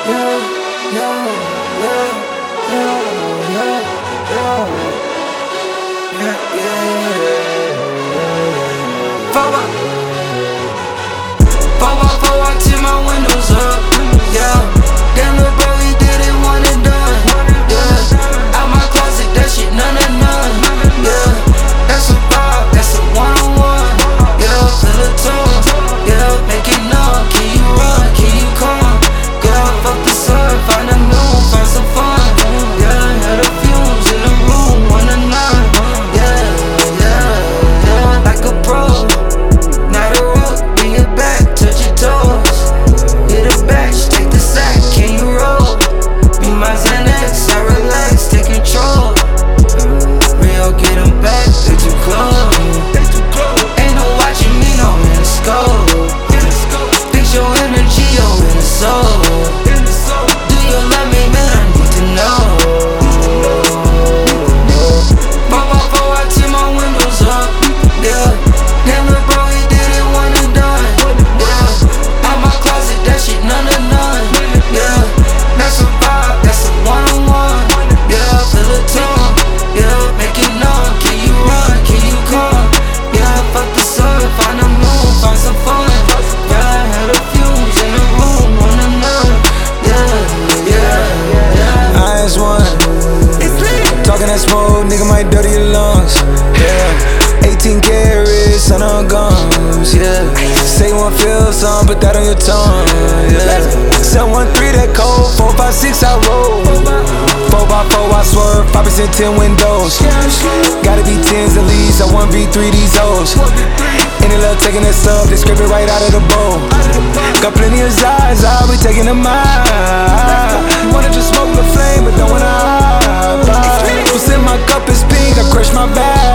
Fall I tip my windows up, yeah. Damn, little bro, he did it one and done, yeah. Out my closet, that shit none, yeah. That's a vibe, that's a one-on-one, yeah. Feel the tone, yeah. Make it known, can you run, can you come? Girl, fuck the sun, find a new one, find some fun, yeah. Had the fumes in the room, 1 to 9, yeah. Like a pro, not a rook, bring it back, touch your toes. Hit a batch, take the sack, can you roll? Be my Xanax, I relax, take control. Real, get them back, they too close. Ain't no watching me, no in the scope. Fix your energy, in the soul. Do you love me, man? I need to know. Fall I tip my windows up, yeah. Damn, little bro, he did it one and done, yeah. Out my closet, that shit none, yeah. That's a vibe, that's a one-on-one, yeah. Feel the tone, yeah. Make it known, can you run, can you come? Yeah, fuck the sun, find a moon, find some fun. Yeah, had a fumes in the room, 1 to 9, yeah. I just one. Talking that smoke, nigga might dirty your lungs, yeah. 18 carats, son of guns, yeah. Say you want feel some, put that on your tongue, yeah. 713 that cold, 456 I roll. 4x4 I swerve, 5% 10 windows. Gotta be 10s at least, I 1v3 these hoes. Any love taking that sub, they scrape it right out of the bowl. Got plenty of eyes, I'll be taking them out. Wanna just smoke the flame, but don't wanna hide. What's in my cup is pink, I crush my bag.